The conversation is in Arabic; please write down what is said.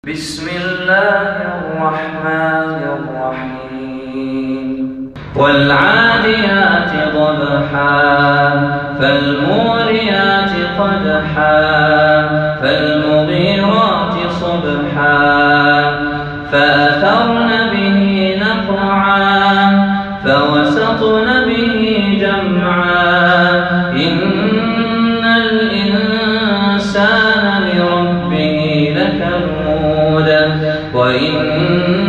بسم الله الرحمن الرحيم والعاديات ضبحا فالموريات قدحا فالمغيرات صبحا فأثرن به نقعا فوسطن به جمعا إن الإنسان لربه لكنود وإن